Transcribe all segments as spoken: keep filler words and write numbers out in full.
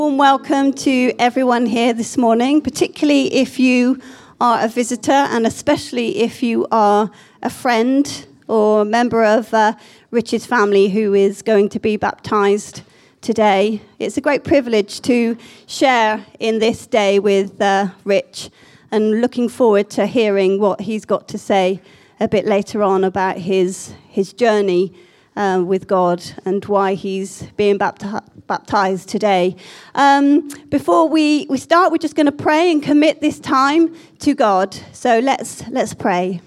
Warm welcome to everyone here this morning, particularly if you are a visitor and especially if you are a friend or a member of uh, Rich's family who is going to be baptized today. It's a great privilege to share in this day with uh, Rich, and looking forward to hearing what he's got to say a bit later on about his his journey uh, with God and why he's being baptized. baptized today. Um, before we, we start, we're just going to pray and commit this time to God. So let's let's pray.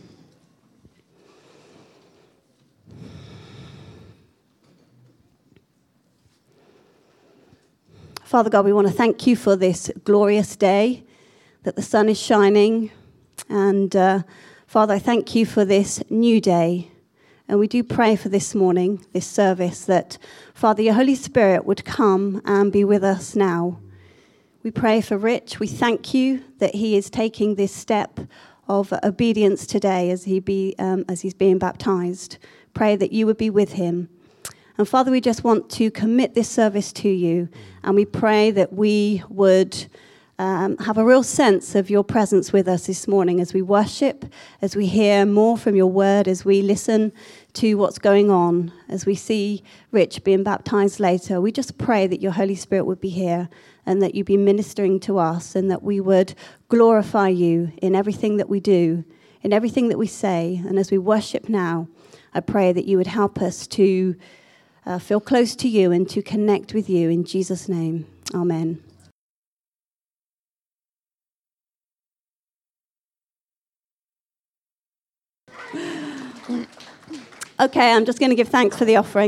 Father God, we want to thank you for this glorious day, that the sun is shining. And uh, Father, I thank you for this new day. And we do pray for this morning, this service, that, Father, your Holy Spirit would come and be with us now. We pray for Rich. We thank you that he is taking this step of obedience today as he be um, as he's being baptized. Pray that you would be with him. And, Father, we just want to commit this service to you, and we pray that we would Um, have a real sense of your presence with us this morning as we worship, as we hear more from your word, as we listen to what's going on, as we see Rich being baptized later. We just pray that your Holy Spirit would be here and that you'd be ministering to us and that we would glorify you in everything that we do, in everything that we say. And as we worship now, I pray that you would help us to uh, feel close to you and to connect with you. In Jesus' name, amen. Okay, I'm just going to give thanks for the offering.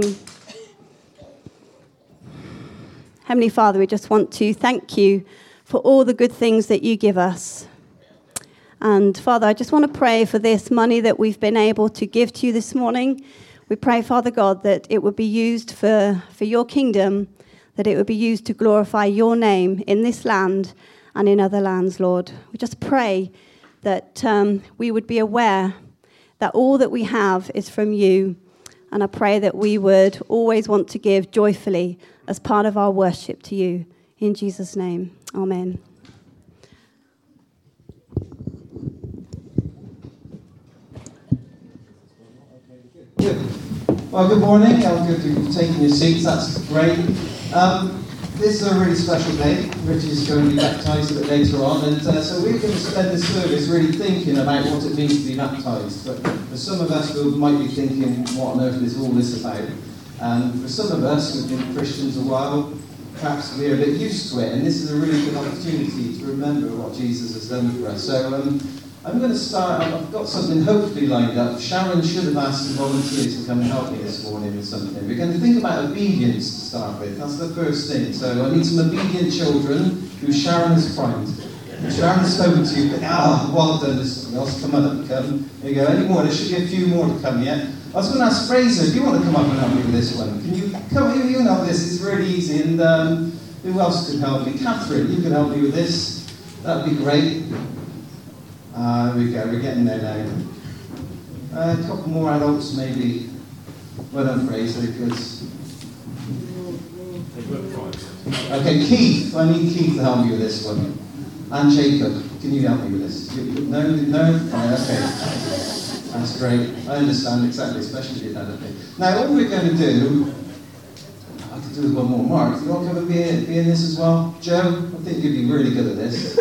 Heavenly Father, we just want to thank you for all the good things that you give us. And Father, I just want to pray for this money that we've been able to give to you this morning. We pray, Father God, that it would be used for, for your kingdom, that it would be used to glorify your name in this land and in other lands, Lord. We just pray that um, we would be aware that all that we have is from you. And I pray that we would always want to give joyfully as part of our worship to you. In Jesus' name, amen. Good. Well, good morning. I'm good for taking your seats. That's great. Um, This is a really special day. Rich is going to be baptised a bit later on, and uh, so we're going to spend this service really thinking about what it means to be baptised. But for some of us who might be thinking, what on earth is all this about? And for some of us who've been Christians a while, perhaps we're a bit used to it, and this is a really good opportunity to remember what Jesus has done for us. So um, I'm going to start, I've got something hopefully lined up. Sharon should have asked some volunteers to come and help me this morning with something. We're going to think about obedience to start with. That's the first thing. So I need some obedient children who Sharon has primed. Sharon has spoken to you, but ah, well done, there's something else. Come on up, come. There you go. Any more? There should be a few more to come yet. I was going to ask Fraser, do you want to come up and help me with this one? Can you come here? You can help this. It's really easy. And um, who else can help me? Catherine, you can help me with this. That would be great. Ah, uh, there we go, we're getting there now. Uh, a couple more adults, maybe. Well done, Fraser, because... Okay, Keith, I need Keith to help me with this one. And Jacob, can you help me with this? No? No? Right, okay. That's great. I understand exactly, especially if you've had a thing. Now, what we're going to do... I could do with one more. Mark, do you want to come and be in, be in this as well? Joe, I think you'd be really good at this.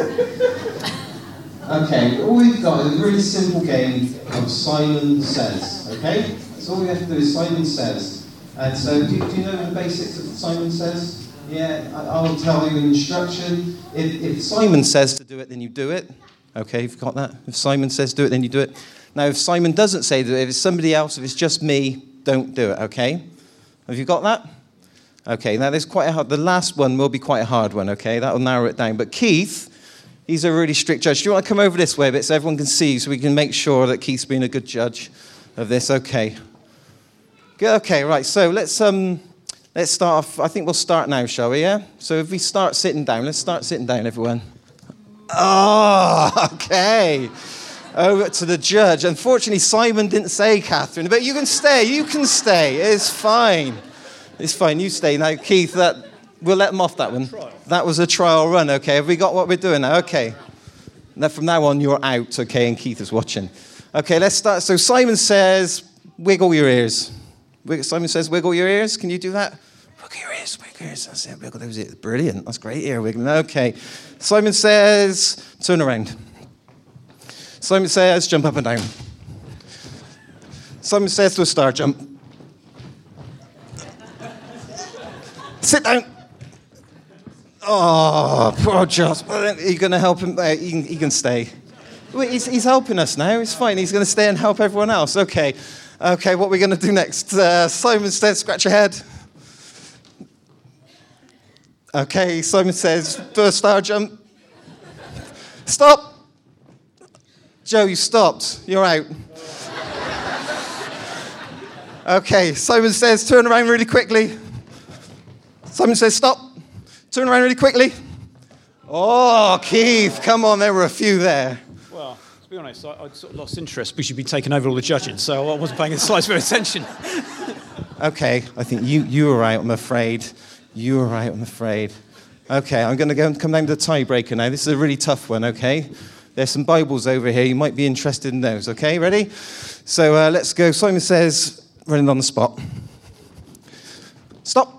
Okay, all we've got is a really simple game of Simon Says, okay? So all we have to do is Simon Says. And so, do, do you know the basics of Simon Says? Yeah, I, I'll tell you an instruction. If, if Simon says to do it, then you do it. Okay, you've got that? If Simon says do it, then you do it. Now, if Simon doesn't say do it, if it's somebody else, if it's just me, don't do it, okay? Have you got that? Okay, now there's quite a hard, the last one will be quite a hard one, okay? That'll narrow it down. But Keith... he's a really strict judge. Do you want to come over this way a bit so everyone can see, so we can make sure that Keith's been a good judge of this? Okay. Good. Okay, right. So let's um, let's start off. I think we'll start now, shall we? Yeah. So if we start sitting down, let's start sitting down, everyone. Oh, okay. Over to the judge. Unfortunately, Simon didn't say Catherine, but you can stay. You can stay. It's fine. It's fine. You stay now, Keith. That We'll let them off that one. That was a trial run, okay? Have we got what we're doing now? Okay. Now, from now on, you're out, okay? And Keith is watching. Okay, let's start. So Simon says, wiggle your ears. Simon says, wiggle your ears. Can you do that? Wiggle your ears, wiggle your ears. That's it, wiggle those ears. Brilliant. That's great ear wiggling. Okay. Simon says, turn around. Simon says, jump up and down. Simon says to a star jump. Sit down. Oh, poor Josh. Are you going to help him? Uh, he, can, he can stay. Wait, he's, he's helping us now. It's fine. He's going to stay and help everyone else. Okay. Okay, what are we going to do next? Uh, Simon says, scratch your head. Okay, Simon says, do a star jump. Stop. Joe, you stopped. You're out. Okay, Simon says, turn around really quickly. Simon says, stop. Turn around really quickly. Oh, Keith, come on, there were a few there. Well, to be honest, I, I'd sort of lost interest because you'd been taking over all the judging, so I wasn't paying the slightest bit of attention. Okay, I think you, you were right, I'm afraid. You were right, I'm afraid. Okay, I'm going to go and come down to the tiebreaker now. This is a really tough one, okay? There's some Bibles over here. You might be interested in those, okay? Ready? So uh, let's go. Simon says, running on the spot. Stop.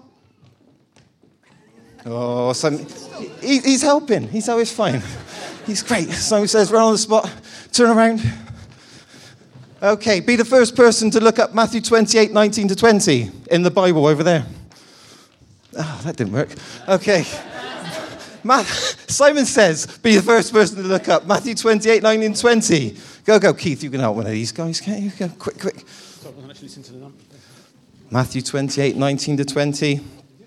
Oh, Simon, he, he's helping. He's always fine. He's great. Simon says, run on the spot. Turn around. Okay, be the first person to look up Matthew twenty-eight, nineteen to twenty in the Bible over there. Oh, that didn't work. Okay. Simon says, be the first person to look up Matthew twenty-eight, nineteen to twenty. Go, go, Keith, you can help one of these guys, can't you? Go, quick, quick. Sorry, I wasn't actually listening to the number. Matthew twenty-eight, nineteen to twenty.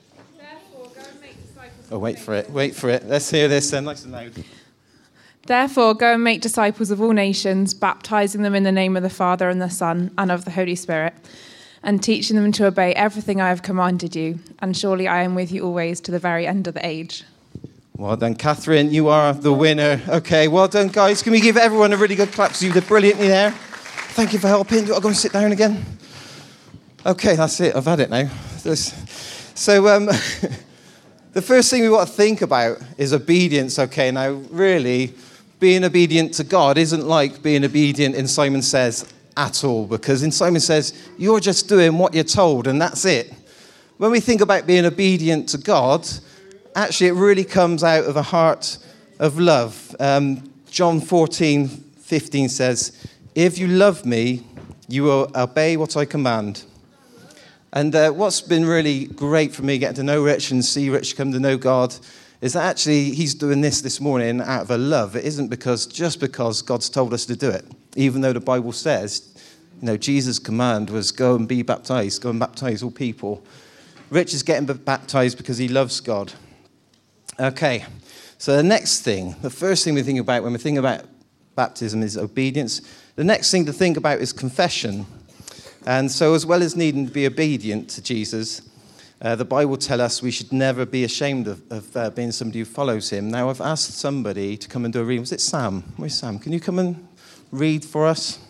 Oh, wait for it, wait for it. Let's hear this then, nice and loud. Therefore, go and make disciples of all nations, baptizing them in the name of the Father and the Son and of the Holy Spirit, and teaching them to obey everything I have commanded you. And surely I am with you always to the very end of the age. Well done, Catherine. You are the winner. Okay, well done, guys. Can we give everyone a really good clap? So you did brilliantly there. Thank you for helping. Do I go and sit down again? Okay, that's it. I've had it now. So, um... the first thing we want to think about is obedience, okay? Now, really, being obedient to God isn't like being obedient in Simon Says at all, because in Simon Says, you're just doing what you're told, and that's it. When we think about being obedient to God, actually, it really comes out of a heart of love. Um, John fourteen fifteen says, if you love me, you will obey what I command. And uh, what's been really great for me getting to know Rich and see Rich come to know God is that actually he's doing this this morning out of a love. It isn't because just because God's told us to do it, even though the Bible says, you know, Jesus' command was go and be baptized, go and baptize all people. Rich is getting baptized because he loves God. Okay, so the next thing, the first thing we think about when we think about baptism is obedience. The next thing to think about is confession. And so as well as needing to be obedient to Jesus, uh, the Bible tells us we should never be ashamed of, of uh, being somebody who follows him. Now, I've asked somebody to come and do a reading. Was it Sam? Where's Sam? Can you come and read for us?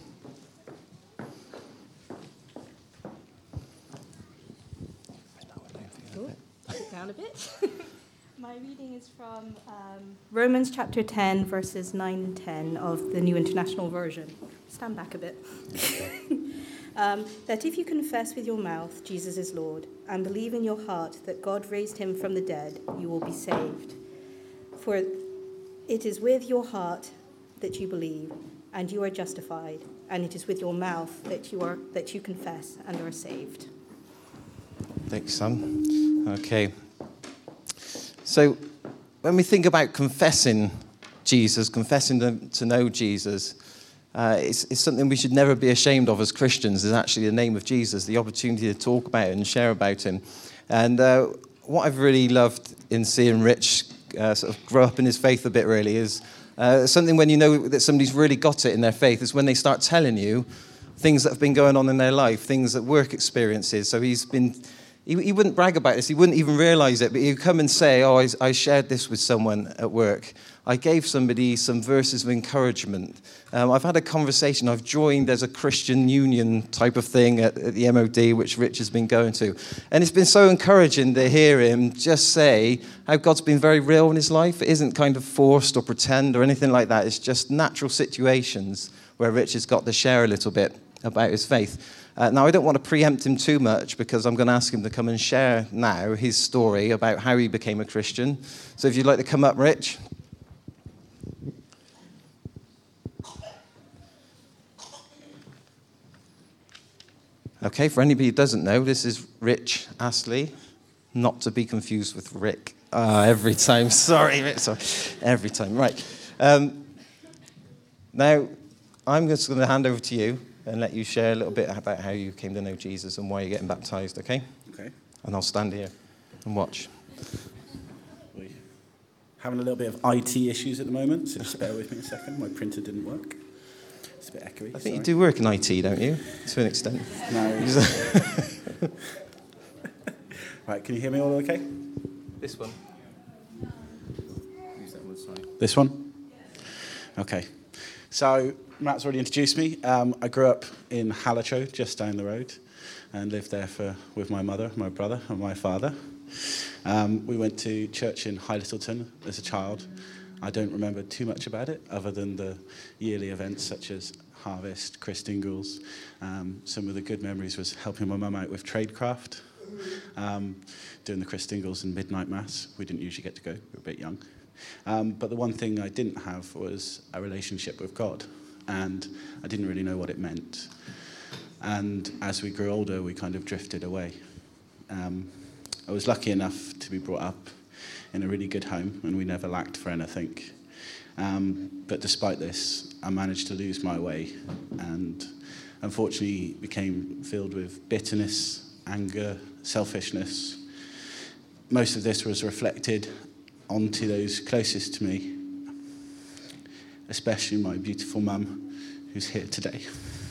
Cool. Sit down a bit. My reading is from um, Romans chapter ten, verses nine and ten of the New International Version. Stand back a bit. Um, that if you confess with your mouth Jesus is Lord and believe in your heart that God raised him from the dead, you will be saved. For it is with your heart that you believe and you are justified, and it is with your mouth that you are that you confess and are saved. Thanks, Sam. Okay. So when we think about confessing Jesus, confessing to, to know Jesus, Uh, it's, it's something we should never be ashamed of as Christians, is actually the name of Jesus, the opportunity to talk about it and share about him. And uh, what I've really loved in seeing Rich uh, sort of grow up in his faith a bit, really, is uh, something when you know that somebody's really got it in their faith is when they start telling you things that have been going on in their life, things that work experiences. So he's been he, he wouldn't brag about this. He wouldn't even realize it, but he'd come and say, oh, I, I shared this with someone at work. I gave somebody some verses of encouragement. Um, I've had a conversation. I've joined as a Christian union type of thing at, at the M O D, which Rich has been going to. And it's been so encouraging to hear him just say how God's been very real in his life. It isn't kind of forced or pretend or anything like that. It's just natural situations where Rich has got to share a little bit about his faith. Uh, now, I don't want to preempt him too much because I'm going to ask him to come and share now his story about how he became a Christian. So if you'd like to come up, Rich. Okay, for anybody who doesn't know, this is Rich Astley, not to be confused with Rick. Uh, every time, sorry, Rick, sorry, every time, right. Um, now, I'm just going to hand over to you and let you share a little bit about how you came to know Jesus and why you're getting baptized, okay? Okay. And I'll stand here and watch. We're having a little bit of I T issues at the moment, so just bear with me a second. My printer didn't work. It's a bit echoey. I think sorry. you do work in I T, don't you? To an extent. No. Right, can you hear me all okay? This one. Use that one, sorry. This one? Okay. So, Matt's already introduced me. Um, I grew up in Hallerchow, just down the road, and lived there for with my mother, my brother, and my father. Um, we went to church in High Littleton as a child. I don't remember too much about it, other than the yearly events such as Harvest, Christingles. Um, some of the good memories was helping my mum out with tradecraft, um, doing the Christingles and midnight mass. We didn't usually get to go, we were a bit young. Um, but the one thing I didn't have was a relationship with God, and I didn't really know what it meant. And as we grew older, we kind of drifted away. Um, I was lucky enough to be brought up in a really good home, and we never lacked for anything. Um, but despite this, I managed to lose my way, and unfortunately became filled with bitterness, anger, selfishness. Most of this was reflected onto those closest to me, especially my beautiful mum, who's here today.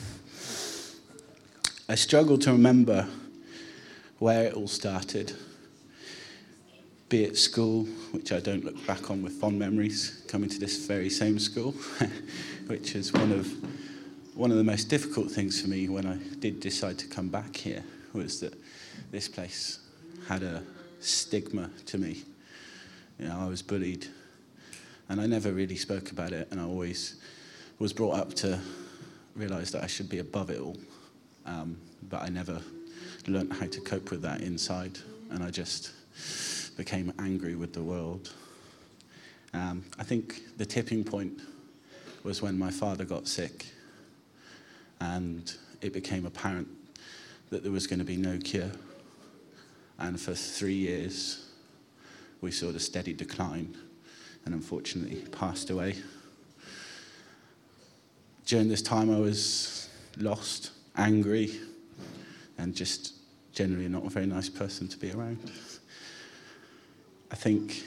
I struggle to remember where it all started, be it school, which I don't look back on with fond memories, coming to this very same school, which is one of one of the most difficult things for me when I did decide to come back here, was that this place had a stigma to me. You know, I was bullied, and I never really spoke about it, and I always was brought up to realise that I should be above it all, um, but I never learnt how to cope with that inside, and I just became angry with the world. Um, I think the tipping point was when my father got sick, and it became apparent that there was going to be no cure. And for three years, we saw the steady decline, and unfortunately passed away. During this time, I was lost, angry, and just generally not a very nice person to be around. I think,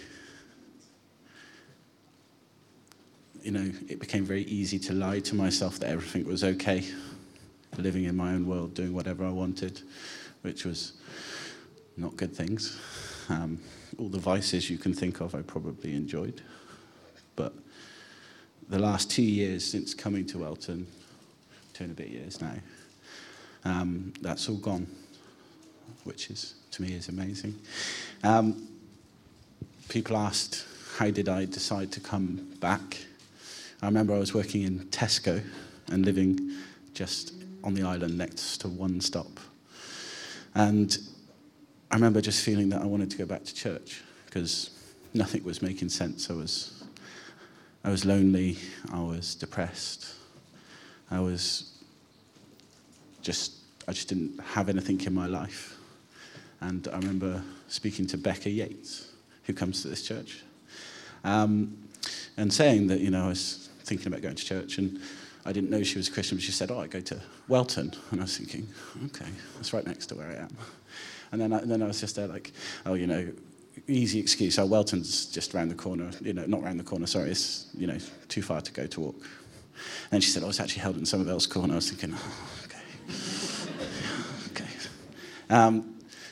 you know, it became very easy to lie to myself that everything was okay, living in my own world, doing whatever I wanted, which was not good things. Um, all the vices you can think of I probably enjoyed. But the last two years since coming to Welton, two and a bit years now, um, that's all gone, which is, to me, is amazing. Um, people asked, how did I decide to come back? I remember I was working in Tesco and living just on the island next to One Stop. And I remember just feeling that I wanted to go back to church because nothing was making sense. I was, I was lonely, I was depressed, I was just, I just didn't have anything in my life. And I remember speaking to Becca Yates, who comes to this church, um, and saying that, you know, I was thinking about going to church, and I didn't know she was a Christian, but she said, oh, I go to Welton. And I was thinking, okay, that's right next to where I am. And then I, and then I was just there like, oh, you know, easy excuse. Oh, Welton's just around the corner. You know, not around the corner, sorry. It's, you know, too far to go to walk. And she said, oh, it's actually held in Somerville's Court. And I was thinking, oh, okay. okay. Um,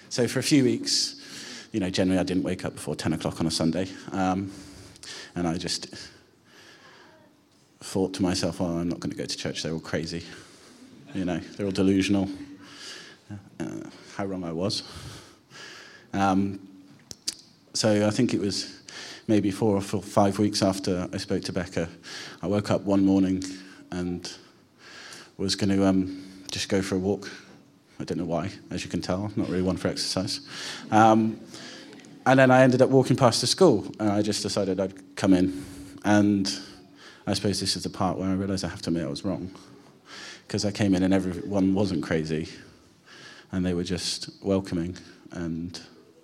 so for a few weeks, you know, generally I didn't wake up before ten o'clock on a Sunday. Um, and I just thought to myself, oh, I'm not going to go to church. They're all crazy. You know, they're all delusional. Uh, how wrong I was. Um, so I think it was maybe four or four, five weeks after I spoke to Becca, I woke up one morning and was going to um, just go for a walk. I don't know why, as you can tell, not really one for exercise. Um, and then I ended up walking past the school, and I just decided I'd come in. And I suppose this is the part where I realised I have to admit I was wrong, because I came in and everyone wasn't crazy, and they were just welcoming, and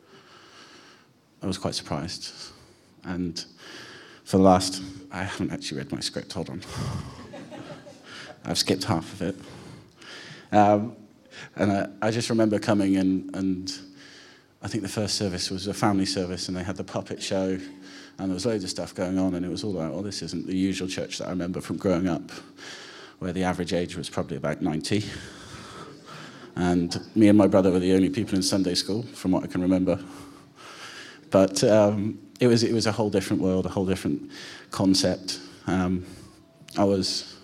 I was quite surprised. And for the last, I haven't actually read my script, hold on. I've skipped half of it. Um, and I, I just remember coming in, and I think the first service was a family service, and they had the puppet show, and there was loads of stuff going on, and it was all like, well, this isn't the usual church that I remember from growing up, where the average age was probably about ninety. And me and my brother were the only people in Sunday school, from what I can remember. But um, it was it was a whole different world, a whole different concept. Um, I was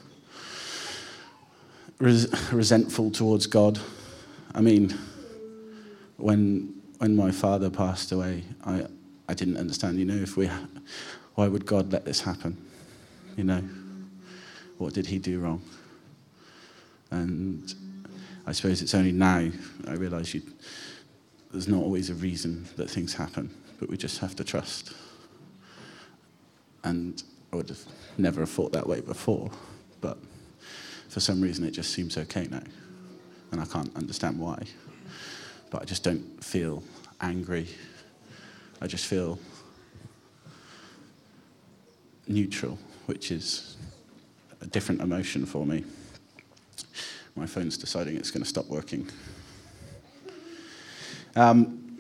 res- resentful towards God. I mean, when when my father passed away, I I didn't understand. You know, if we, why would God let this happen? You know, what did he do wrong? And I suppose it's only now I realise you, there's not always a reason that things happen, but we just have to trust. And I would have never have thought that way before, but for some reason it just seems okay now, and I can't understand why. But I just don't feel angry. I just feel neutral, which is a different emotion for me. My phone's deciding it's going to stop working. Um,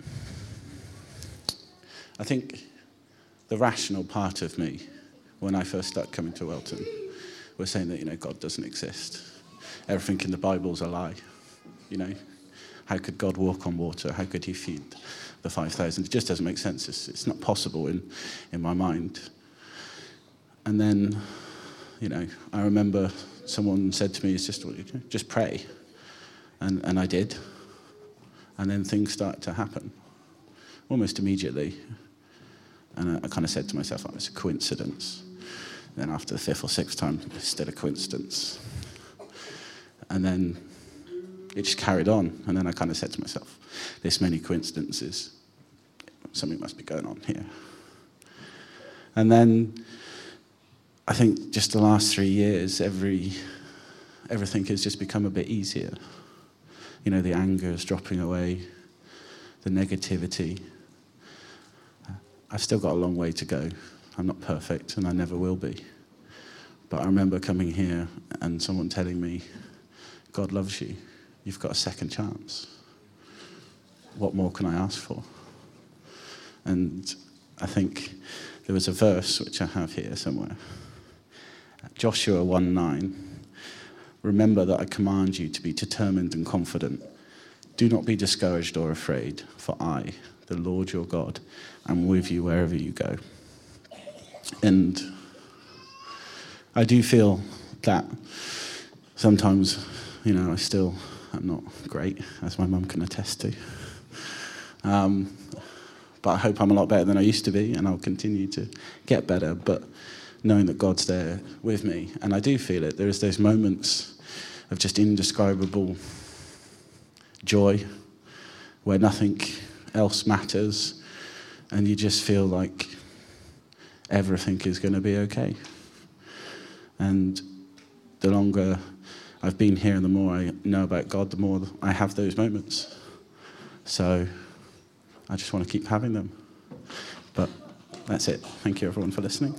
I think the rational part of me, when I first started coming to Welton, was saying that, you know, God doesn't exist. Everything in the Bible's a lie. You know, how could God walk on water? How could he feed the five thousand? It just doesn't make sense. It's, it's not possible in, in my mind. And then, you know, I remember someone said to me, it's just, just pray. And, and I did. And then things started to happen, almost immediately. And I, I kind of said to myself, oh, it's a coincidence. Then after the fifth or sixth time, it's still a coincidence. And then it just carried on. And then I kind of said to myself, this many coincidences, something must be going on here. And then I think just the last three years, every everything has just become a bit easier. You know, the anger is dropping away, the negativity. I've still got a long way to go. I'm not perfect, and I never will be. But I remember coming here and someone telling me, God loves you. You've got a second chance. What more can I ask for? And I think there was a verse, which I have here somewhere. Joshua one nine. Remember that I command you to be determined and confident. Do not be discouraged or afraid, for I, the Lord your God, am with you wherever you go. And I do feel that sometimes, you know, I still am not great, as my mum can attest to. Um, but I hope I'm a lot better than I used to be, and I'll continue to get better. But knowing that God's there with me, and I do feel it, there is those moments of just indescribable joy where nothing else matters, and you just feel like everything is going to be okay. And the longer I've been here and the more I know about God, the more I have those moments. So I just want to keep having them. But that's it. Thank you, everyone, for listening.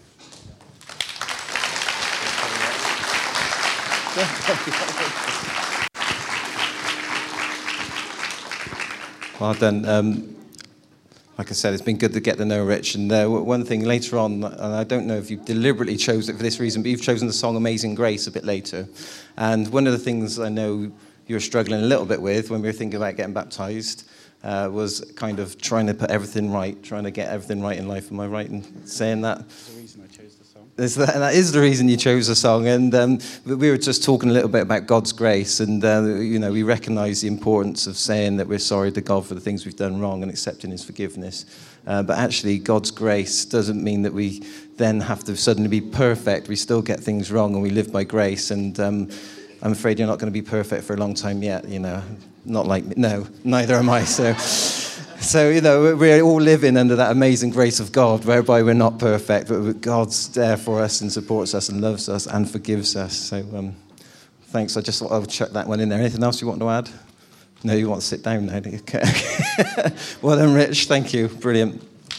Well done. Um, like I said, it's been good to get to know Rich. And uh, one thing later on, and I don't know if you deliberately chose it for this reason, but you've chosen the song Amazing Grace a bit later. And one of the things I know you were struggling a little bit with when we were thinking about getting baptised, uh, was kind of trying to put everything right, trying to get everything right in life. Am I right in saying that? That's the reason I chose the song. Is that, that is the reason you chose the song. And um, we were just talking a little bit about God's grace, and uh, you know, we recognise the importance of saying that we're sorry to God for the things we've done wrong and accepting his forgiveness. Uh, but actually, God's grace doesn't mean that we then have to suddenly be perfect. We still get things wrong, and we live by grace. And um, I'm afraid you're not going to be perfect for a long time yet, you know. Not like me. No, neither am I. So, so you know, we're all living under that amazing grace of God, whereby we're not perfect, but God's there for us and supports us and loves us and forgives us. So um, thanks. I just thought I would chuck that one in there. Anything else you want to add? No, you want to sit down now, do you? Okay. Well done, Rich. Thank you. Brilliant.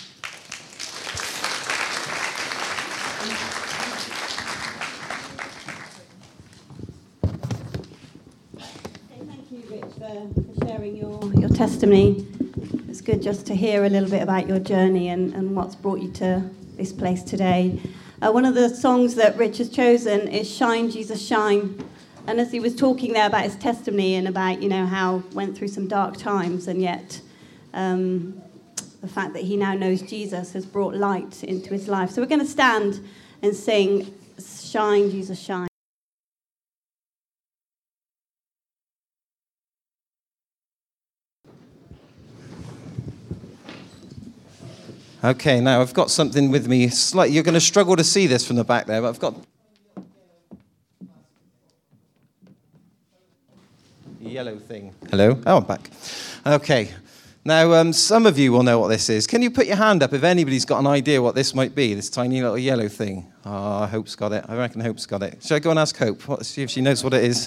Thank you, Rich, for, for sharing your, your testimony. It's good just to hear a little bit about your journey and, and what's brought you to this place today. Uh, one of the songs that Rich has chosen is Shine, Jesus, Shine. And as he was talking there about his testimony and about, you know, how went through some dark times, and yet um, the fact that he now knows Jesus has brought light into his life. So we're going to stand and sing Shine, Jesus, Shine. Okay, now I've got something with me. Slightly, you're going to struggle to see this from the back there, but I've got yellow thing. Hello? Oh, I'm back. Okay. Now, um, some of you will know what this is. Can you put your hand up if anybody's got an idea what this might be, this tiny little yellow thing? Oh, Hope's got it. I reckon Hope's got it. Should I go and ask Hope? What, see if she knows what it is.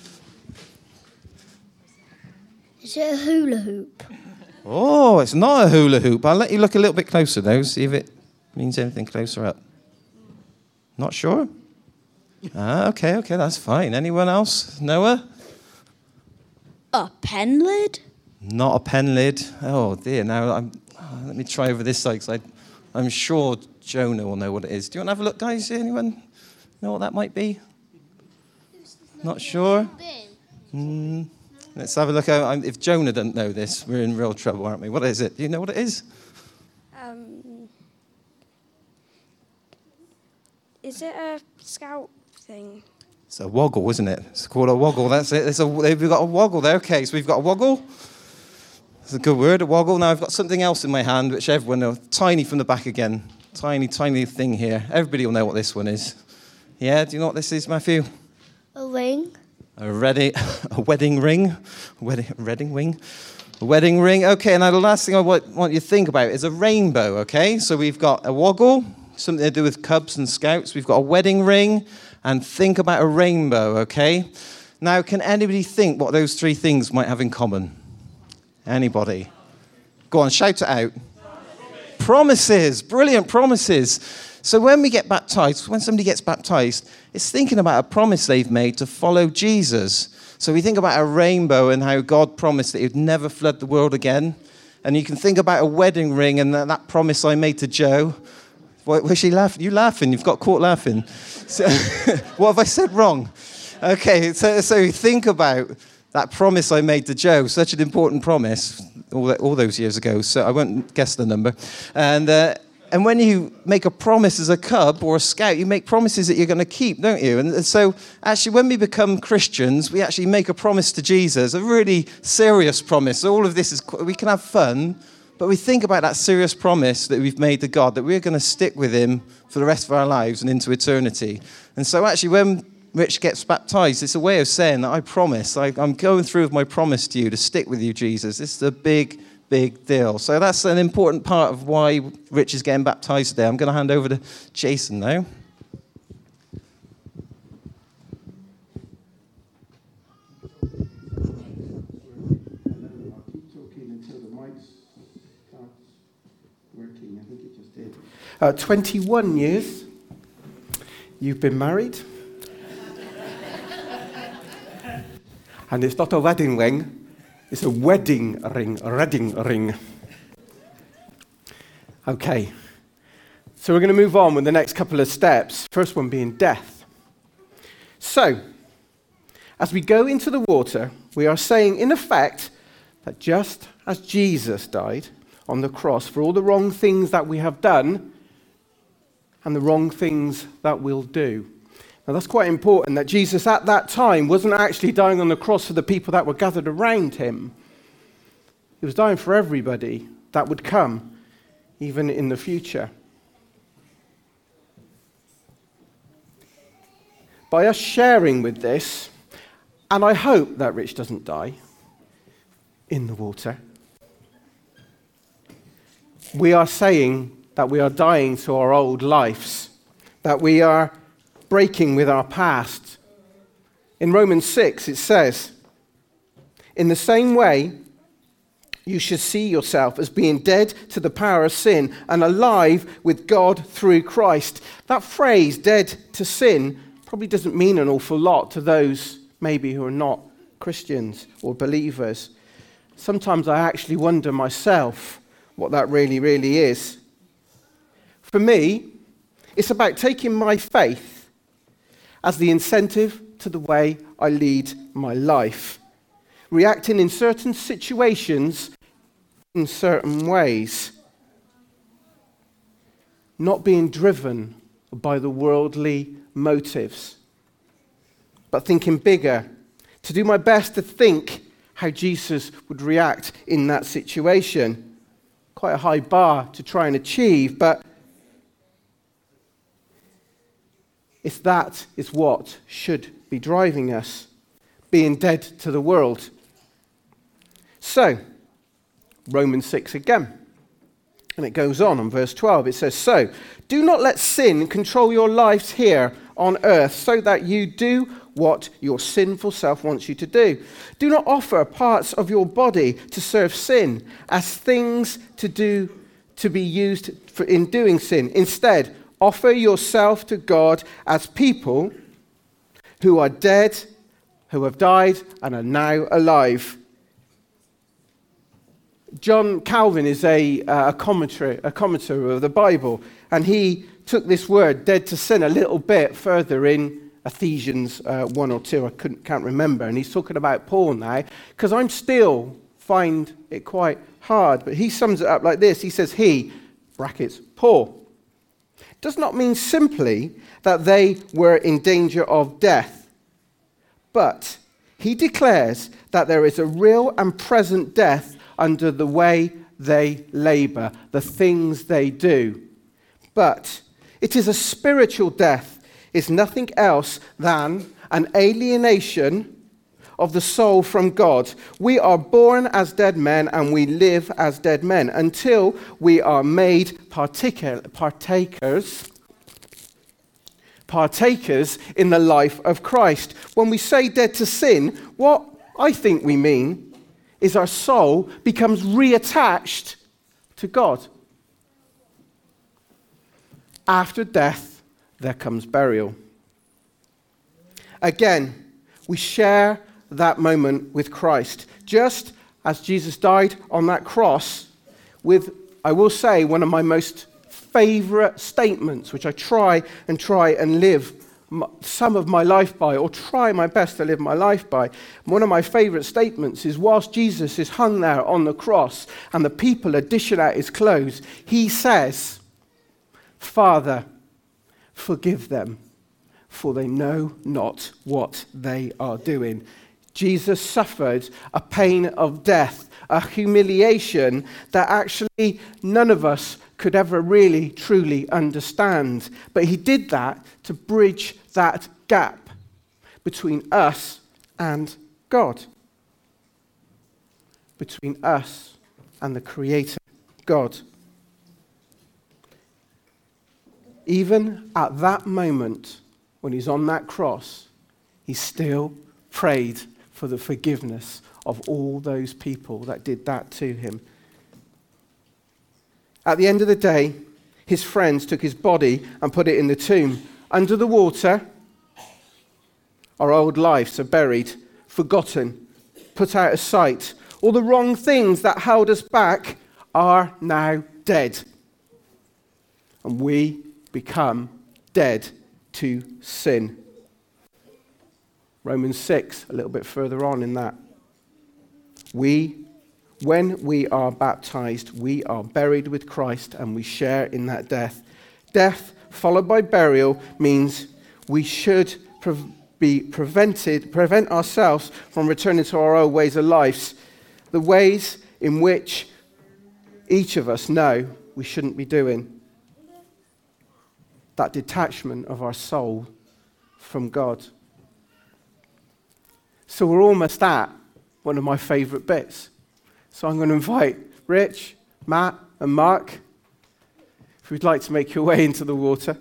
Is it a hula hoop? Oh, it's not a hula hoop. I'll let you look a little bit closer, though, see if it means anything closer up. Not sure? Ah, okay, okay, that's fine. Anyone else? Noah? A pen lid? Not a pen lid. Oh, dear. Now, I'm, oh, let me try over this side, because I'm sure Jonah will know what it is. Do you want to have a look, guys? Anyone know what that might be? Not sure? Mm, let's have a look. If Jonah doesn't know this, we're in real trouble, aren't we? What is it? Do you know what it is? Um, is it a scout thing? It's a woggle, isn't it? It's called a woggle. That's it. It's a, we've got a woggle there. Okay, so we've got a woggle. It's a good word, a woggle. Now I've got something else in my hand, which everyone knows. Tiny from the back again. Tiny, tiny thing here. Everybody will know what this one is. Yeah, do you know what this is, Matthew? A ring. A, ready, a wedding ring. A wedding, wedding ring. A wedding ring. Okay, now the last thing I want, want you to think about is a rainbow, okay? So we've got a woggle, something to do with Cubs and Scouts. We've got a wedding ring. And think about a rainbow, okay? Now, can anybody think what those three things might have in common? Anybody? Go on, shout it out. Promises. Brilliant promises. So when we get baptized, when somebody gets baptized, it's thinking about a promise they've made to follow Jesus. So we think about a rainbow and how God promised that he'd never flood the world again. And you can think about a wedding ring and that, that promise I made to Joe. What, was she laughing? You laughing? You've got caught laughing. So, what have I said wrong? Okay, so, so think about that promise I made to Joe, such an important promise, all, that, all those years ago, so I won't guess the number. And uh, and when you make a promise as a cub or a scout, you make promises that you're going to keep, don't you? And so actually when we become Christians, we actually make a promise to Jesus, a really serious promise. So all of this is, we can have fun, but we think about that serious promise that we've made to God, that we're going to stick with him for the rest of our lives and into eternity. And so actually when Rich gets baptized, it's a way of saying that I promise, I, I'm going through with my promise to you to stick with you, Jesus. This is a big, big deal. So that's an important part of why Rich is getting baptized today. I'm going to hand over to Jason now. Uh, twenty-one years, you've been married. And it's not a wedding ring, it's a wedding ring, a wedding ring. Okay, so we're going to move on with the next couple of steps, first one being death. So, as we go into the water, we are saying, in effect, that just as Jesus died on the cross for all the wrong things that we have done and the wrong things that we'll do. Now that's quite important, that Jesus at that time wasn't actually dying on the cross for the people that were gathered around him. He was dying for everybody that would come, even in the future. By us sharing with this, and I hope that Rich doesn't die in the water, we are saying that we are dying to our old lives, that we are breaking with our past. In Romans six it says, "In the same way, you should see yourself as being dead to the power of sin and alive with God through Christ." That phrase, dead to sin, probably doesn't mean an awful lot to those maybe who are not Christians or believers. Sometimes I actually wonder myself what that really, really is. For me, it's about taking my faith as the incentive to the way I lead my life, reacting in certain situations in certain ways, not being driven by the worldly motives, but thinking bigger, to do my best to think how Jesus would react in that situation. Quite a high bar to try and achieve, but if that is what should be driving us, being dead to the world. So, Romans six again. And it goes on on verse twelve. It says, "So, do not let sin control your lives here on earth, so that you do what your sinful self wants you to do. Do not offer parts of your body to serve sin as things to do to be used for in doing sin. Instead, offer yourself to God as people who are dead, who have died, and are now alive." John Calvin is a, uh, a, commentator, a commentator of the Bible, and he took this word, dead to sin, a little bit further in Ephesians uh, one or two. I couldn't, can't remember. And he's talking about Paul now, because I'm still find it quite hard. But he sums it up like this. He says, he, brackets, Paul, does not mean simply that they were in danger of death, but he declares that there is a real and present death under the way they labor, the things they do. But it is a spiritual death. It's nothing else than an alienation of the soul from God. We are born as dead men and we live as dead men until we are made partaker, partakers, partakers in the life of Christ. When we say dead to sin, what I think we mean is our soul becomes reattached to God. After death, there comes burial. Again, we share that moment with Christ. Just as Jesus died on that cross with, I will say, one of my most favorite statements, which I try and try and live some of my life by, or try my best to live my life by. One of my favorite statements is, whilst Jesus is hung there on the cross and the people are dishing out his clothes, he says, "Father, forgive them, for they know not what they are doing." Jesus suffered a pain of death, a humiliation that actually none of us could ever really, truly understand. But he did that to bridge that gap between us and God, between us and the Creator, God. Even at that moment, when he's on that cross, he still prayed for the forgiveness of all those people that did that to him. At the end of the day, his friends took his body and put it in the tomb. Under the water, our old lives are buried, forgotten, put out of sight. All the wrong things that held us back are now dead. And we become dead to sin. Romans six, a little bit further on in that. We When we are baptized, we are buried with Christ and we share in that death. Death followed by burial means we should pre- be prevented, prevent ourselves from returning to our old ways of life, the ways in which each of us know we shouldn't be doing. That detachment of our soul from God. So we're almost at one of my favourite bits. So I'm going to invite Rich, Matt, and Mark, if you'd like to make your way into the water.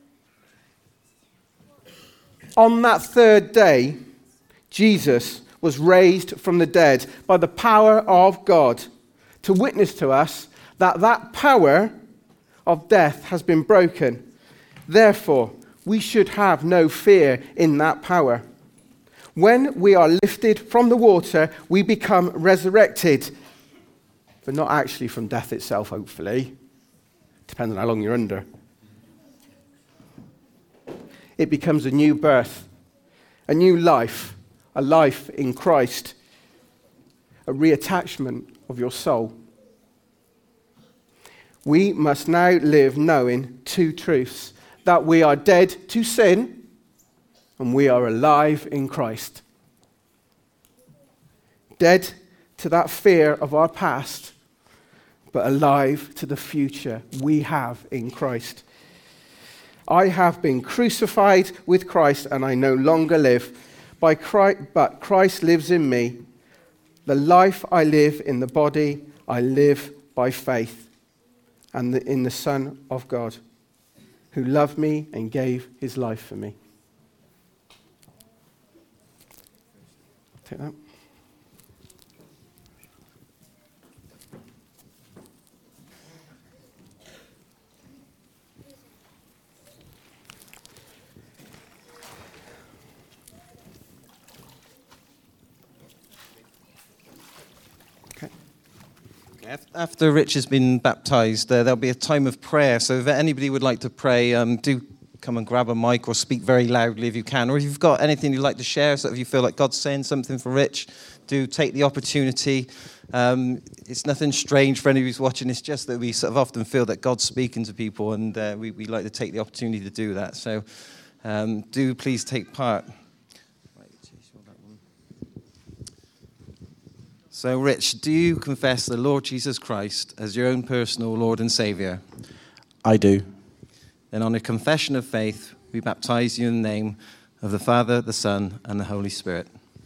On that third day, Jesus was raised from the dead by the power of God to witness to us that that power of death has been broken. Therefore, we should have no fear in that power. When we are lifted from the water, we become resurrected. But not actually from death itself, hopefully. Depending on how long you're under. It becomes a new birth, a new life, a life in Christ, a reattachment of your soul. We must now live knowing two truths, that we are dead to sin and we are alive in Christ. Dead to that fear of our past, but alive to the future we have in Christ. I have been crucified with Christ, and I no longer live, by Christ, but Christ lives in me. The life I live in the body, I live by faith, and the, in the Son of God, who loved me and gave his life for me. Take that. After Rich has been baptized, uh, there'll be a time of prayer. So if anybody would like to pray, um, do come and grab a mic or speak very loudly if you can. Or if you've got anything you'd like to share, so if you feel like God's saying something for Rich, do take the opportunity. Um, it's nothing strange for anybody who's watching. It's just that we sort of often feel that God's speaking to people, and uh, we, we like to take the opportunity to do that. So um, do please take part. So, Rich, do you confess the Lord Jesus Christ as your own personal Lord and Saviour? I do. Then on a confession of faith, we baptize you in the name of the Father, the Son, and the Holy Spirit.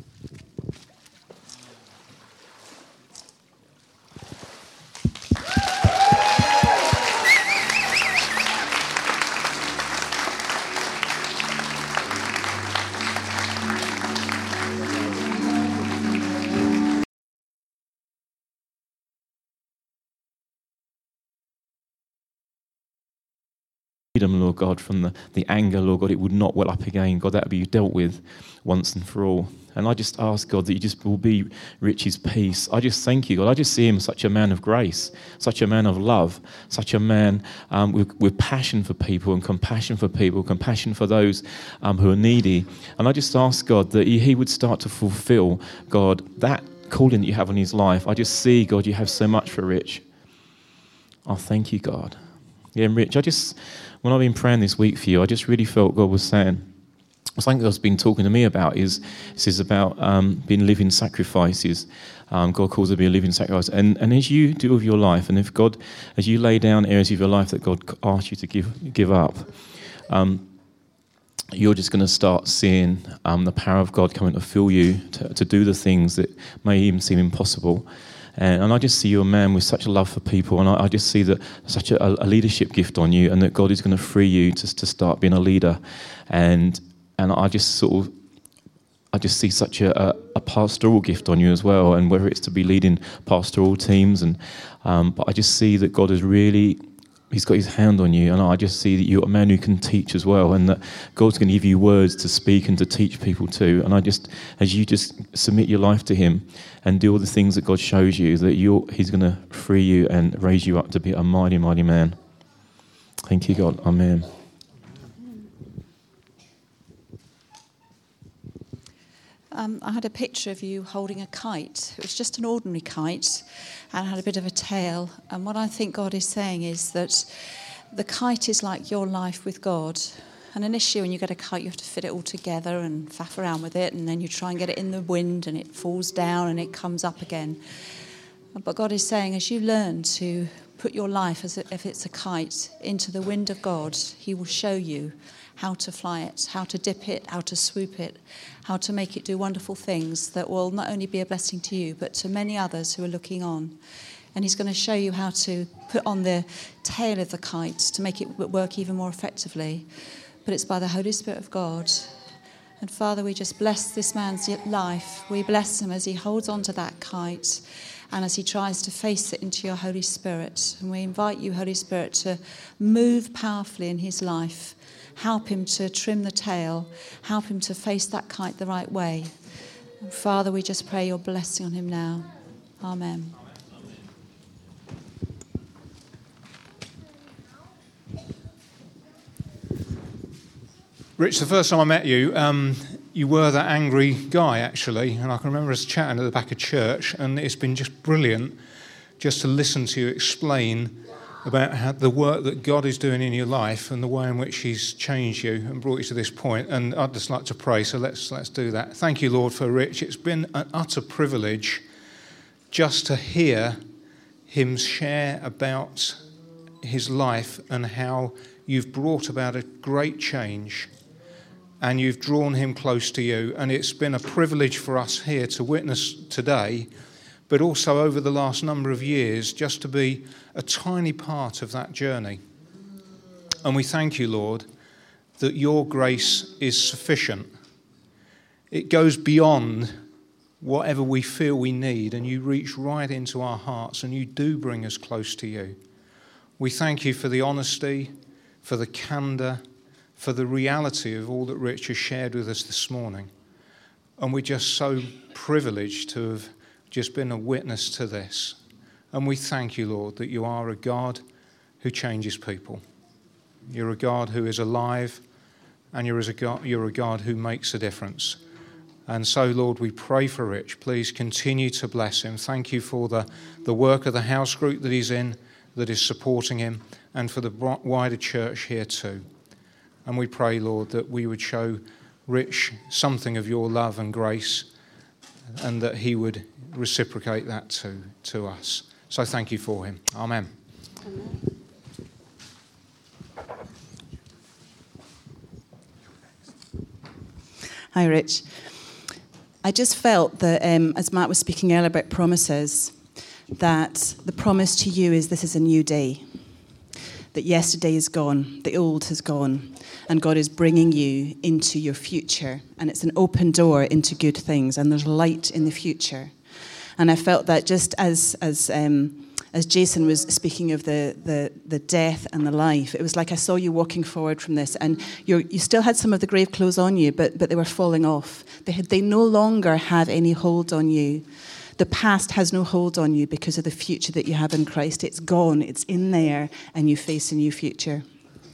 Freedom, Lord God, from the, the anger, Lord God, it would not well up again. God, that would be dealt with once and for all. And I just ask, God, that you just will be Rich's peace. I just thank you, God. I just see him such a man of grace, such a man of love, such a man um, with, with passion for people and compassion for people, compassion for those um, who are needy. And I just ask, God, that he, he would start to fulfill, God, that calling that you have on his life. I just see, God, you have so much for Rich. Oh, thank you, God. Yeah, and Rich, I just... When I've been praying this week for you, I just really felt God was saying, something God's been talking to me about is, is about um, being living sacrifices. Um, God calls it to be a living sacrifice. And, and as you do with your life, and if God, as you lay down areas of your life that God asks you to give give up, um, you're just going to start seeing um, the power of God coming to fill you to, to do the things that may even seem impossible. And, and I just see you a man with such a love for people, and I, I just see that such a, a leadership gift on you, and that God is going to free you to, to start being a leader. And and I just sort of, I just see such a, a, a pastoral gift on you as well, and whether it's to be leading pastoral teams, and um, but I just see that God has really, he's got his hand on you, and I just see that you're a man who can teach as well, and that God's going to give you words to speak and to teach people too. And I just, as you just submit your life to him and do all the things that God shows you, that you're, he's going to free you and raise you up to be a mighty, mighty man. Thank you, God. Amen. um, I had a picture of you holding a kite. It was just an ordinary kite and had a bit of a tail. And what I think God is saying is that the kite is like your life with God. And initially when you get a kite, you have to fit it all together and faff around with it, and then you try and get it in the wind and it falls down and it comes up again. But God is saying, as you learn to put your life as if it's a kite into the wind of God, he will show you how to fly it, how to dip it, how to swoop it, how to make it do wonderful things that will not only be a blessing to you, but to many others who are looking on. And he's going to show you how to put on the tail of the kite to make it work even more effectively. But it's by the Holy Spirit of God. And Father, we just bless this man's life. We bless him as he holds on to that kite and as he tries to face it into your Holy Spirit. And we invite you, Holy Spirit, to move powerfully in his life. Help him to trim the tail. Help him to face that kite the right way. And Father, we just pray your blessing on him now. Amen. Rich, the first time I met you, um, you were that angry guy, actually, and I can remember us chatting at the back of church, and it's been just brilliant just to listen to you explain about how the work that God is doing in your life and the way in which he's changed you and brought you to this point. And I'd just like to pray, so let's let's do that. Thank you, Lord, for Rich. It's been an utter privilege just to hear him share about his life and how you've brought about a great change and you've drawn him close to you. And it's been a privilege for us here to witness today, but also over the last number of years, just to be a tiny part of that journey. And we thank you, Lord, that your grace is sufficient. It goes beyond whatever we feel we need, and you reach right into our hearts, and you do bring us close to you. We thank you for the honesty, for the candour, for the reality of all that Rich has shared with us this morning. And we're just so privileged to have just been a witness to this. And we thank you, Lord, that you are a God who changes people. You're a God who is alive, and you're, as a God, you're a God who makes a difference. And so, Lord, we pray for Rich. Please continue to bless him. Thank you for the, the work of the house group that he's in, that is supporting him, and for the wider church here too. And we pray, Lord, that we would show Rich something of your love and grace, and that he would reciprocate that to, to us. So thank you for him. Amen. Amen. Hi, Rich. I just felt that, um, as Matt was speaking earlier about promises, that the promise to you is this is a new day. That yesterday is gone, the old has gone, and God is bringing you into your future. And it's an open door into good things, and there's light in the future. And I felt that just as as um, as Jason was speaking of the, the the death and the life, it was like I saw you walking forward from this, and you you still had some of the grave clothes on you, but but they were falling off. They had, they no longer have any hold on you. The past has no hold on you because of the future that you have in Christ. It's gone, it's in there, and you face a new future.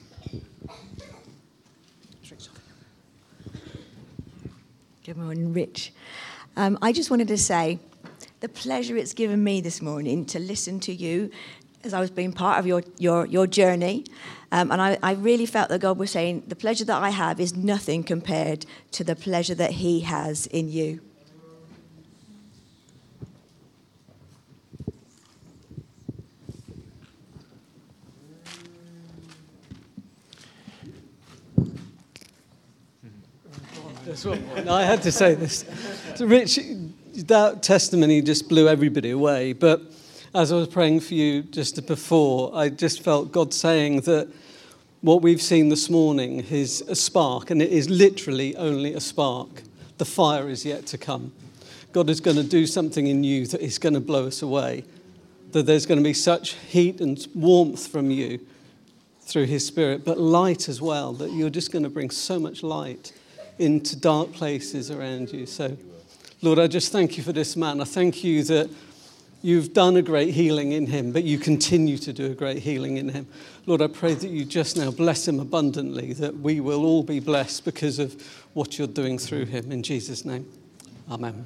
Good morning, Rich. Um, I just wanted to say the pleasure it's given me this morning to listen to you as I was being part of your, your, your journey. Um, and I, I really felt that God was saying the pleasure that I have is nothing compared to the pleasure that he has in you. No, I had to say this. So Rich, that testimony just blew everybody away. But as I was praying for you just before, I just felt God saying that what we've seen this morning is a spark, and it is literally only a spark. The fire is yet to come. God is going to do something in you that is going to blow us away. That there's going to be such heat and warmth from you through his Spirit, but light as well, that you're just going to bring so much light into dark places around you. So, Lord, I just thank you for this man. I thank you that you've done a great healing in him, but you continue to do a great healing in him. Lord, I pray that you just now bless him abundantly, that we will all be blessed because of what you're doing through him. In Jesus' name, Amen.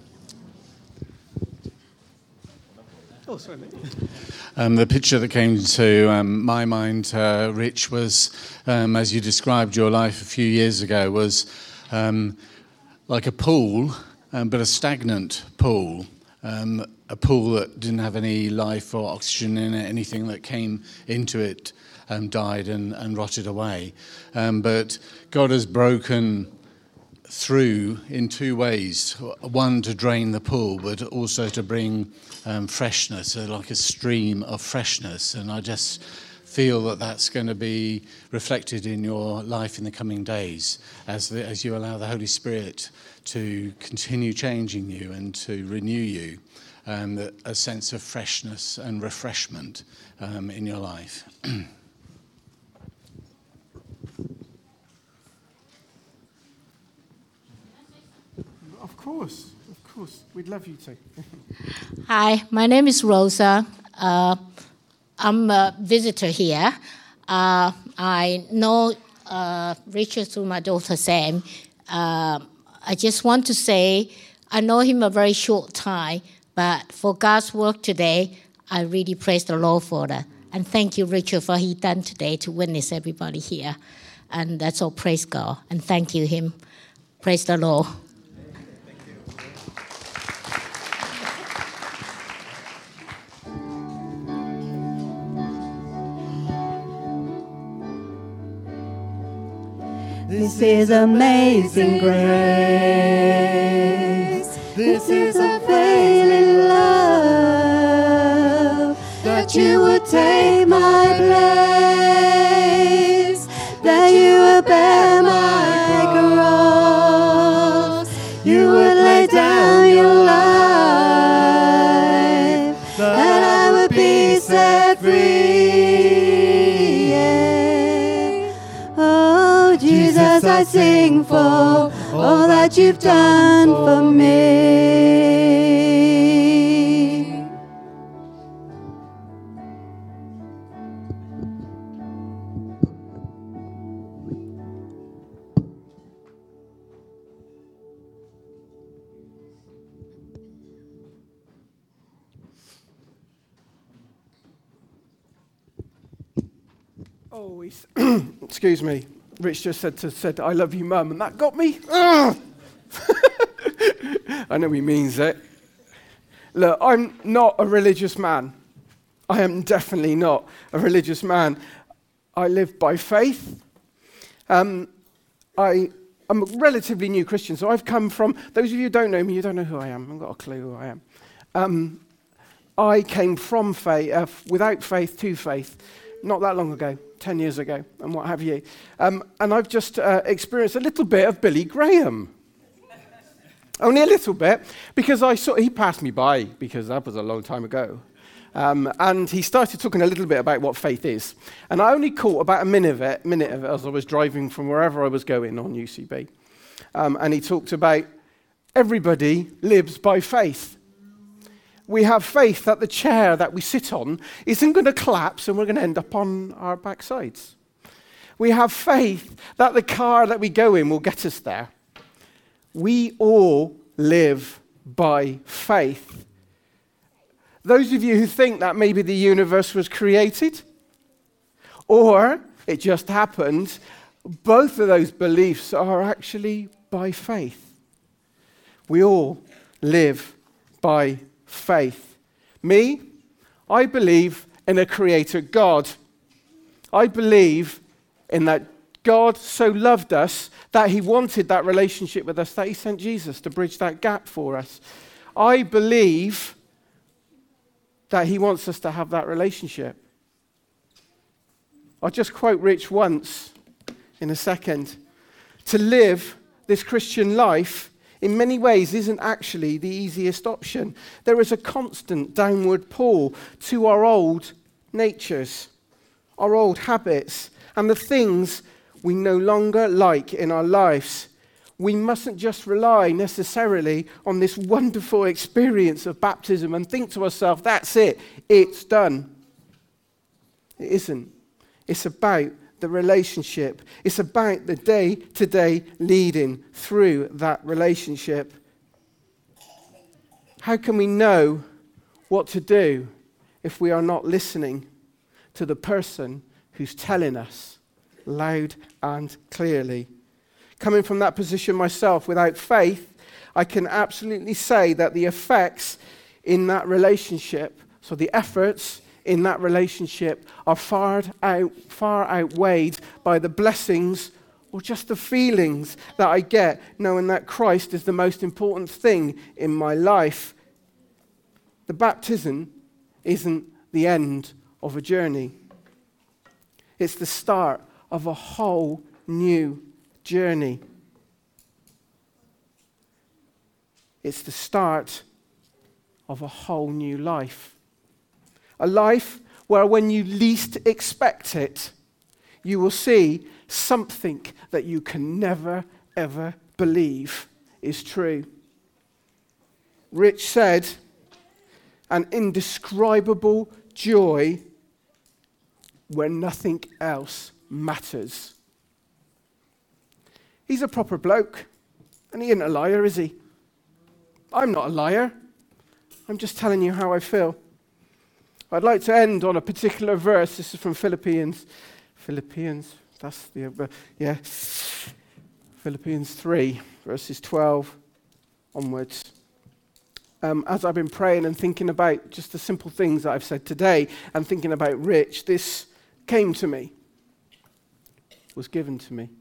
Oh, sorry, mate. Um, the picture that came to um, my mind, uh, Rich, was, um, as you described your life a few years ago, was um, like a pool, um, but a stagnant pool. Um, a pool that didn't have any life or oxygen in it. Anything that came into it um, died and, and rotted away. Um, but God has broken through in two ways. One, to drain the pool, but also to bring um, freshness, uh, like a stream of freshness. And I just feel that that's going to be reflected in your life in the coming days as, the, as you allow the Holy Spirit to continue changing you and to renew you, um, a sense of freshness and refreshment um, in your life. Of course, of course. We'd love you to. Hi, my name is Rosa. Uh, I'm a visitor here. Uh, I know uh, Richard through my daughter Sam. Uh, I just want to say I know him a very short time, but for God's work today, I really praise the Lord for that. And thank you, Richard, for what he done today to witness everybody here. And that's all, praise God. And thank you, him. Praise the Lord. This is amazing grace. This is availing love, that you would take my place, that you would bear my cross, you would lay down your life, that I would be set free. Jesus, I sing for all that you've done for me. Oh, he's excuse me. Rich just said to said, I love you, Mum, and that got me. I know he means it. Look, I'm not a religious man. I am definitely not a religious man. I live by faith. Um, I, I'm a relatively new Christian, so I've come from, those of you who don't know me, you don't know who I am. I haven't got a clue who I am. Um, I came from faith, uh, without faith to faith, not that long ago. ten years ago, and what have you. Um, and I've just uh, experienced a little bit of Billy Graham. Only a little bit, because I saw, he passed me by, because that was a long time ago. Um, and he started talking a little bit about what faith is. And I only caught about a minute of it, minute of it as I was driving from wherever I was going on U C B. Um, and he talked about everybody lives by faith. We have faith that the chair that we sit on isn't going to collapse and we're going to end up on our backsides. We have faith that the car that we go in will get us there. We all live by faith. Those of you who think that maybe the universe was created or it just happened, both of those beliefs are actually by faith. We all live by faith. Faith. Me, I believe in a creator God. I believe in that God so loved us that he wanted that relationship with us, that he sent Jesus to bridge that gap for us. I believe that he wants us to have that relationship. I'll just quote Rich once in a second. To live this Christian life in many ways isn't actually the easiest option. There is a constant downward pull to our old natures, our old habits, and the things we no longer like in our lives. We mustn't just rely necessarily on this wonderful experience of baptism and think to ourselves, that's it, it's done. It isn't. It's about the relationship. It's about the day-to-day leading through that relationship. How can we know what to do if we are not listening to the person who's telling us loud and clearly? Coming from that position myself, without faith, I can absolutely say that the effects in that relationship, so the efforts in that relationship, are far out, far outweighed by the blessings or just the feelings that I get knowing that Christ is the most important thing in my life. The baptism isn't the end of a journey. It's the start of a whole new journey. It's the start of a whole new life. A life where when you least expect it, you will see something that you can never, ever believe is true. Rich said, an indescribable joy when nothing else matters. He's a proper bloke, and he isn't a liar, is he? I'm not a liar. I'm just telling you how I feel. I'd like to end on a particular verse. This is from Philippians. Philippians, that's the, uh, yeah. Philippians three, verses twelve onwards. Um, as I've been praying and thinking about just the simple things that I've said today and thinking about Rich, this came to me, was given to me.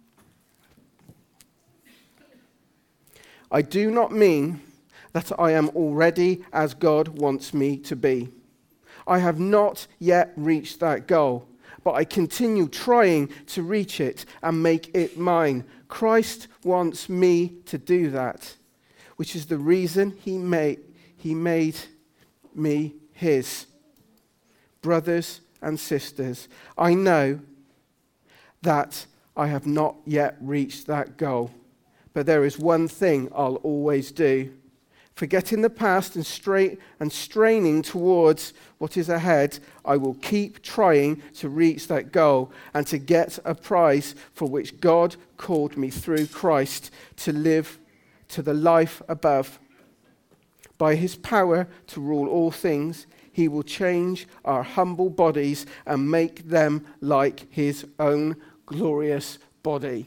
I do not mean that I am already as God wants me to be. I have not yet reached that goal, but I continue trying to reach it and make it mine. Christ wants me to do that, which is the reason he made, he made me his. Brothers and sisters, I know that I have not yet reached that goal, but there is one thing I'll always do. Forgetting the past and straight and straining towards what is ahead, I will keep trying to reach that goal and to get a prize for which God called me through Christ to live to the life above. By his power to rule all things, he will change our humble bodies and make them like his own glorious body.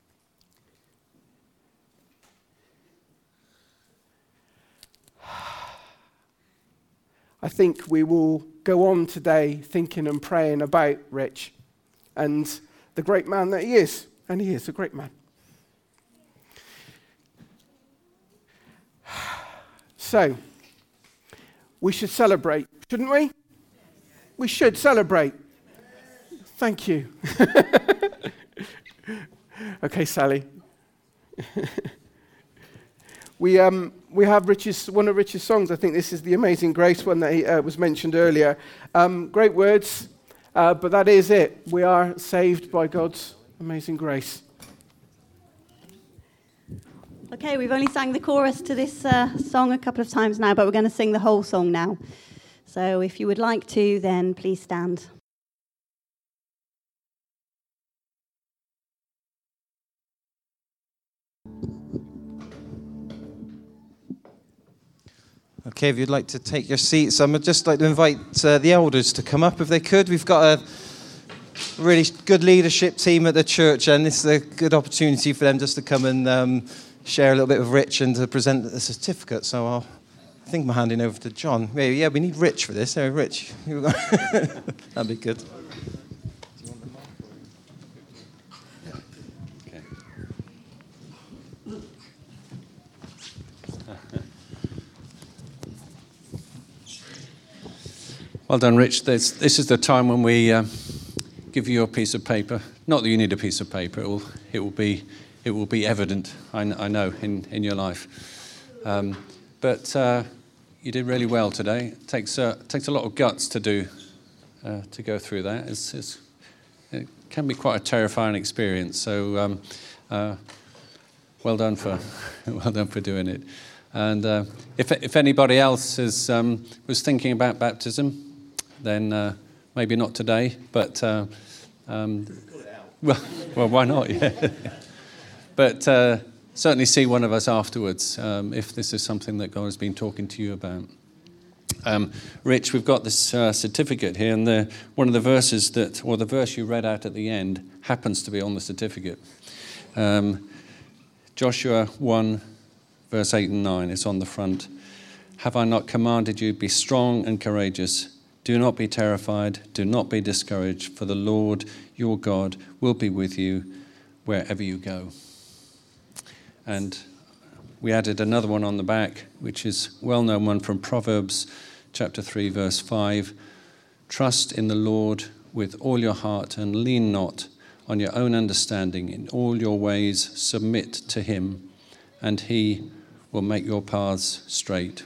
I think we will go on today thinking and praying about Rich and the great man that he is. And he is a great man. So, we should celebrate, shouldn't we? We should celebrate. Thank you. Okay, Sally. We um we have Rich's one of Rich's songs. I think this is the Amazing Grace one that he, uh, was mentioned earlier. Um, great words, uh, but that is it. We are saved by God's amazing grace. Okay, we've only sang the chorus to this uh, song a couple of times now, but we're going to sing the whole song now. So if you would like to, then please stand. Okay, if you'd like to take your seats, I'd just like to invite uh, the elders to come up if they could. We've got a really good leadership team at the church, and this is a good opportunity for them just to come and um, share a little bit with Rich and to present the certificate. So I'll, I think I'm handing over to John. Yeah, yeah, we need Rich for this. There, Rich. That'd be good. Well done, Rich. This, this is the time when we uh, give you a piece of paper. Not that you need a piece of paper. It will, it will be, it will be evident, I, I know, in, in your life. Um, but uh, you did really well today. It takes, uh, takes a lot of guts to do, uh, to go through that. It's, it's, it can be quite a terrifying experience. So um, uh, well done for, well done for doing it. And uh, if, if anybody else is, um, was thinking about baptism, then uh, maybe not today, but uh, um, well, well, why not? Yeah. But uh, certainly see one of us afterwards um, if this is something that God has been talking to you about. Um, Rich, we've got this uh, certificate here, and the, one of the verses that, or the verse you read out at the end, happens to be on the certificate. Um, Joshua one, verse eight and nine, it's on the front. Have I not commanded you, be strong and courageous? Do not be terrified, do not be discouraged, for the Lord your God will be with you wherever you go. And we added another one on the back, which is a well-known one from Proverbs chapter three, verse five. Trust in the Lord with all your heart and lean not on your own understanding. In all your ways submit to him, and he will make your paths straight.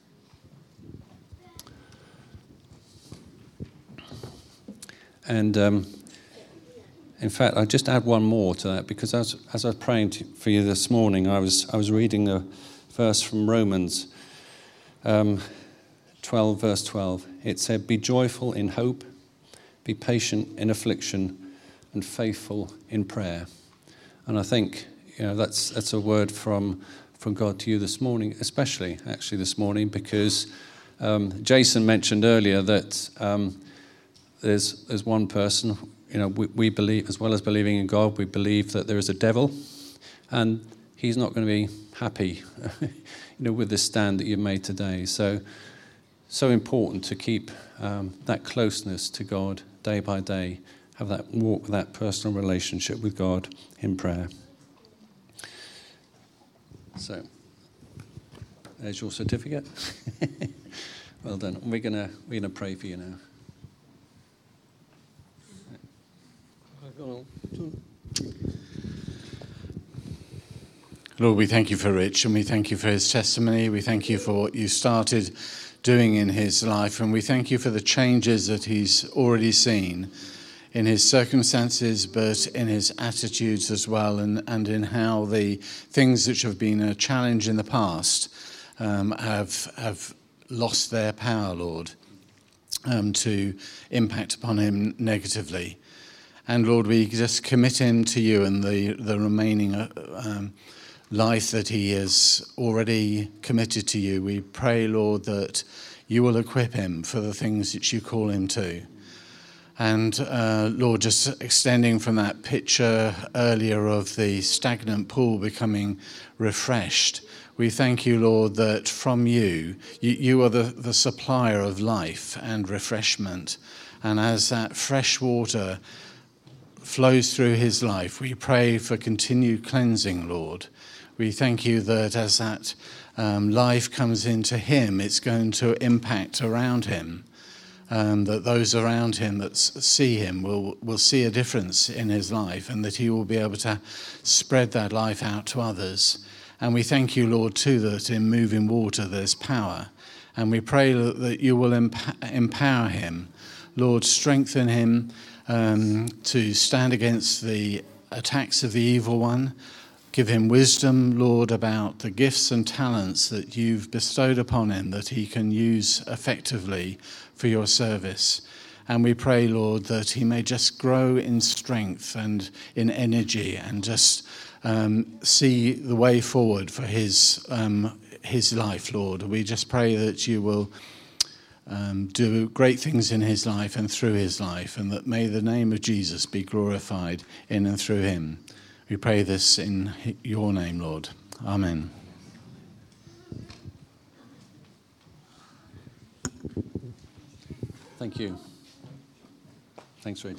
And um, in fact, I'll just add one more to that, because as, as I was praying to, for you this morning, I was I was reading a verse from Romans um, twelve, verse twelve. It said, be joyful in hope, be patient in affliction, and faithful in prayer. And I think, you know, that's that's a word from from God to you this morning, especially actually this morning, because um, Jason mentioned earlier that um, there's there's one person. You know, we, we believe, as well as believing in God, we believe that there is a devil, and he's not going to be happy, you know, with the stand that you've made today. So, so important to keep um, that closeness to God day by day, have that walk, that personal relationship with God in prayer. So, there's your certificate. Well done. We're gonna we're gonna pray for you now. Lord, we thank you for Rich, and we thank you for his testimony. We thank you for what you started doing in his life, and we thank you for the changes that he's already seen in his circumstances, but in his attitudes as well, and, and in how the things which have been a challenge in the past um, have, have lost their power, Lord, um, to impact upon him negatively. And Lord, we just commit him to you and the, the remaining uh, um, life that he has already committed to you. We pray, Lord, that you will equip him for the things that you call him to. And uh, Lord, just extending from that picture earlier of the stagnant pool becoming refreshed, we thank you, Lord, that from you, you, you are the, the supplier of life and refreshment. And as that fresh water flows through his life, we pray for continued cleansing, Lord. We thank you that as that um, life comes into him, it's going to impact around him, um, that those around him that see him will, will see a difference in his life, and that he will be able to spread that life out to others. And we thank you, Lord, too, that in moving water there's power. And we pray that you will emp- empower him. Lord, strengthen him Um, to stand against the attacks of the evil one. Give him wisdom, Lord, about the gifts and talents that you've bestowed upon him that he can use effectively for your service. And we pray, Lord, that he may just grow in strength and in energy, and just um, see the way forward for his um, his life, Lord. We just pray that you will Um, do great things in his life and through his life, and that may the name of Jesus be glorified in and through him. We pray this in your name, Lord. Amen. Thank you. Thanks, Rich.